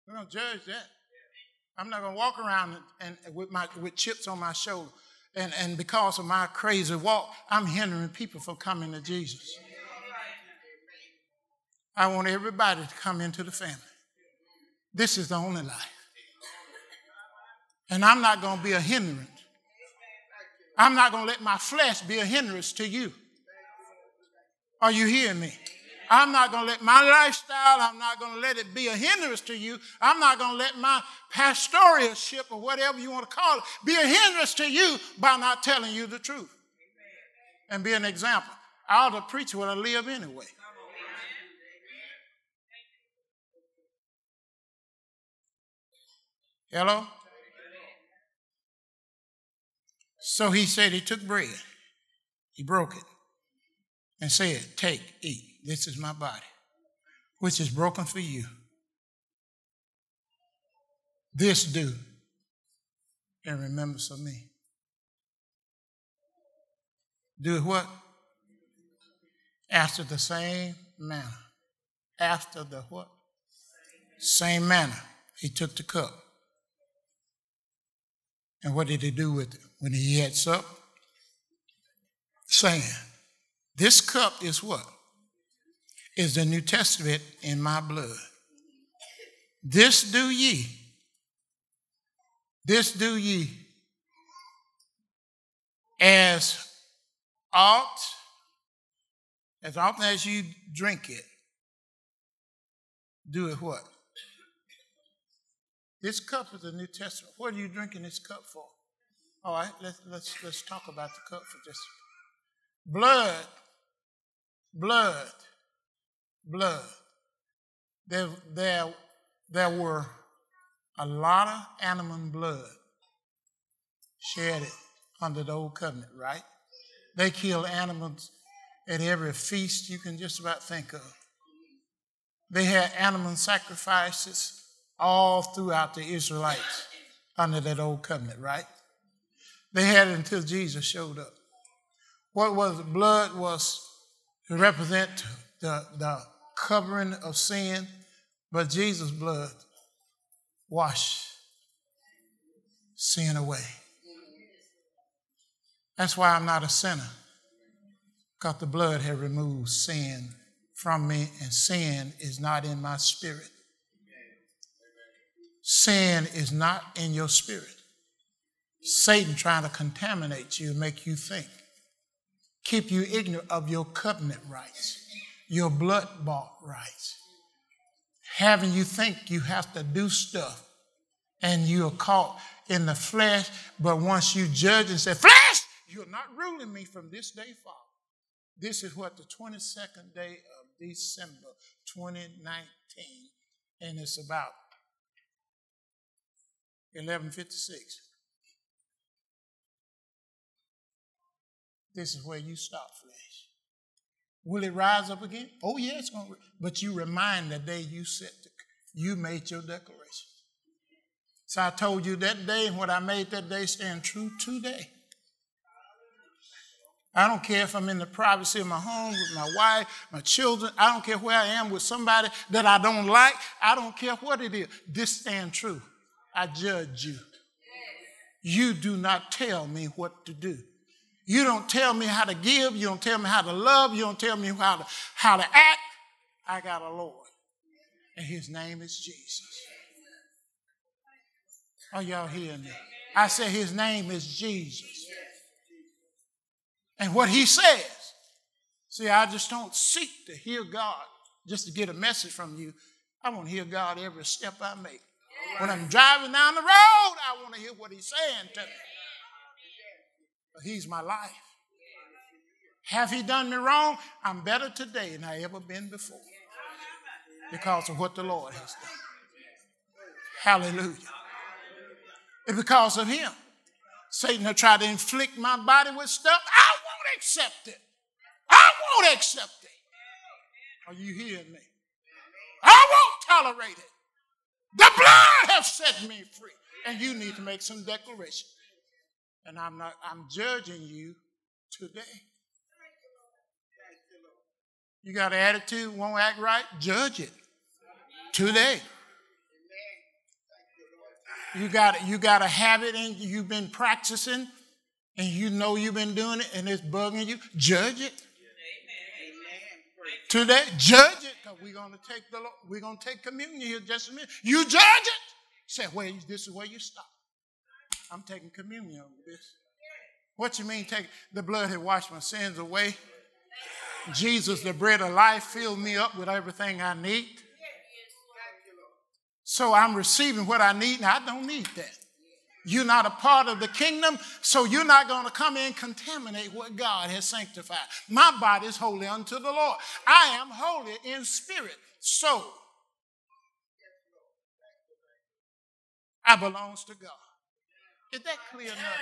We're going to judge that. I'm not going to walk around and with chips on my shoulder. And because of my crazy walk, I'm hindering people from coming to Jesus. I want everybody to come into the family. This is the only life. And I'm not going to be a hindrance. I'm not going to let my flesh be a hindrance to you. Are you hearing me? I'm not going to let my lifestyle, I'm not going to let it be a hindrance to you. I'm not going to let my pastoralship or whatever you want to call it be a hindrance to you by not telling you the truth. And be an example. I ought to preach what I live anyway. Hello? So he said he took bread. He broke it and said, take, eat. This is my body, which is broken for you. This do in remembrance of me. Do what? After the same manner. After the what? Same manner. He took the cup. And what did he do with it? When he had supped? Saying, this cup is what? Is the New Testament in my blood. This do ye. This do ye as often as you drink it. Do it what? This cup is the New Testament. What are you drinking this cup for? All right, let's talk about the cup for just a second. Blood. There were a lot of animal blood shed under the old covenant, right? They killed animals at every feast you can just about think of. They had animal sacrifices all throughout the Israelites under that old covenant, right? They had it until Jesus showed up. What was blood was to represent the covering of sin, but Jesus' blood washed sin away. That's why I'm not a sinner, because the blood had removed sin from me, and sin is not in my spirit. Sin is not in your spirit. Satan trying to contaminate you, make you think, keep you ignorant of your covenant rights, your blood-bought rights, having you think you have to do stuff and you're caught in the flesh, but once you judge and say, flesh, you're not ruling me from this day forward. This is what the 22nd day of December 2019, and it's about 11:56. This is where you stop, flesh. Will it rise up again? Oh, yeah, it's going to. But you remind the day you made your declaration. So I told you that day, and what I made that day stand true today. I don't care if I'm in the privacy of my home with my wife, my children. I don't care where I am with somebody that I don't like. I don't care what it is. This stands true. I judge you. You do not tell me what to do. You don't tell me how to give. You don't tell me how to love. You don't tell me how to act. I got a Lord, and his name is Jesus. Are y'all hearing me? I said his name is Jesus. And what he says, see, I just don't seek to hear God just to get a message from you. I want to hear God every step I make. When I'm driving down the road, I want to hear what he's saying to me. But he's my life. Have he done me wrong? I'm better today than I ever been before because of what the Lord has done. Hallelujah. It's because of him. Satan will try to inflict my body with stuff. I won't accept it. I won't accept it. Are you hearing me? I won't tolerate it. The blood has set me free. And you need to make some declaration. And I'm judging you today. You got an attitude, won't act right? Judge it today. You got a habit and you've been practicing and you know you've been doing it and it's bugging you. Judge it. Today, judge it, because we're gonna take communion here just a minute. You judge it. Say, well, this is where you stop. I'm taking communion over this. What you mean take the blood had washed my sins away? Jesus, the bread of life, filled me up with everything I need. So I'm receiving what I need, and I don't need that. You're not a part of the kingdom, so you're not going to come in and contaminate what God has sanctified. My body is holy unto the Lord. I am holy in spirit, soul. I belongs to God. Is that clear enough?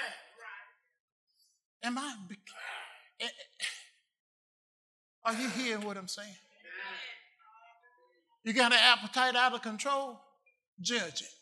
Are you hearing what I'm saying? You got an appetite out of control? Judge it.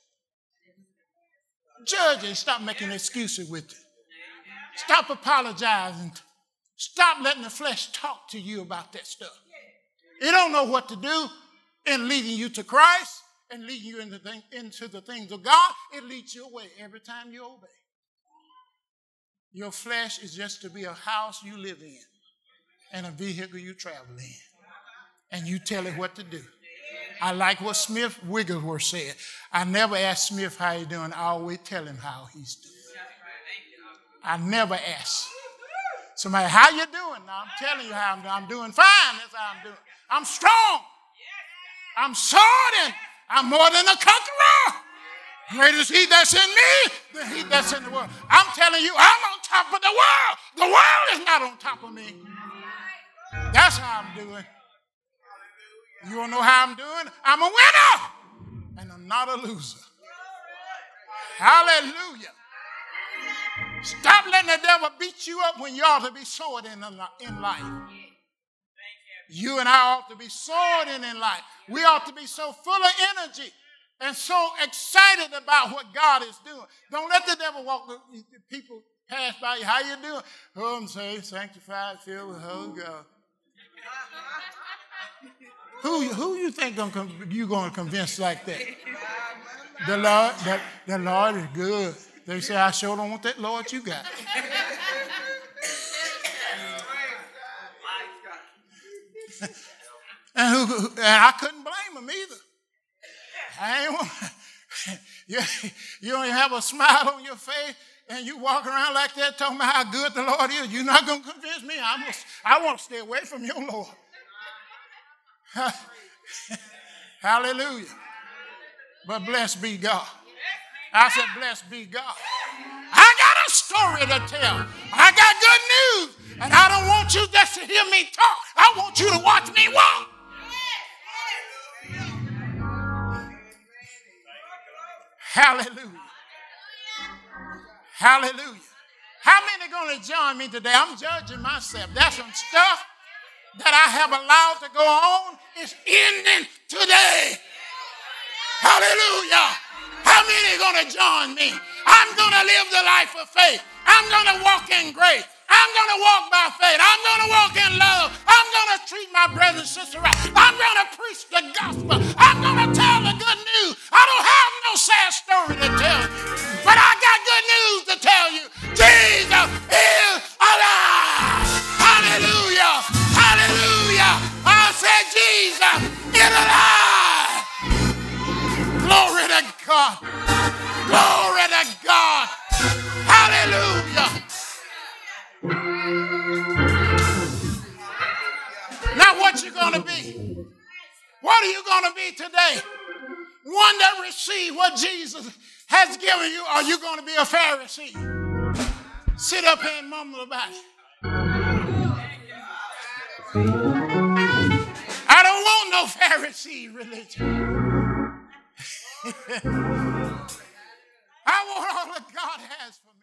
Judge it. Stop making excuses with it. Stop apologizing. Stop letting the flesh talk to you about that stuff. It don't know what to do in leading you to Christ and leading you into the things of God. It leads you away every time you obey. Your flesh is just to be a house you live in and a vehicle you travel in. And you tell it what to do. I like what Smith Wigglesworth said. I never ask Smith how he's doing. I always tell him how he's doing. I never ask somebody, how you doing? Now, I'm telling you how I'm doing. I'm doing fine. That's how I'm doing. I'm strong. I'm soaring. I'm more than a conqueror. Greater is he that's in me than he that's in the world. I'm telling you, I'm on top of the world. The world is not on top of me. That's how I'm doing. You want to know how I'm doing? I'm a winner, and I'm not a loser. Hallelujah. Stop letting the devil beat you up when you ought to be soaring in life. You and I ought to be soaring in life. We ought to be so full of energy and so excited about what God is doing. Don't let the devil walk with people pass by you. How you doing? Oh, I'm saved, sanctified, filled with the Holy God. Who you think you're going to convince like that? The Lord is good. They say, I sure don't want that Lord you got. And I couldn't blame them either. You don't even have a smile on your face and you walk around like that talking about how good the Lord is. You're not going to convince me. I want to stay away from your Lord. Hallelujah. But blessed be God. I said, blessed be God. I got a story to tell. I got good news. And I don't want you just to hear me talk. I want you to watch me walk. Hallelujah. Hallelujah. How many are going to join me today? I'm judging myself. That's some stuff that I have allowed to go on. It's ending today. Hallelujah. How many are going to join me? I'm going to live the life of faith. I'm going to walk in grace. I'm going to walk by faith. I'm going to walk in love. I'm going to treat my brothers and sisters right. I'm going to preach the gospel. I'm going to tell the good news. I don't have no sad story to tell you, but I got good news to tell you. Jesus is alive. Hallelujah. Hallelujah. I said Jesus is alive. Glory to God. Glory to God. Hallelujah. Now what you going to be? What are you going to be today? One that received what Jesus has given you, or are you going to be a Pharisee? Sit up here and mumble about it. I don't want no Pharisee religion. I want all that God has for me.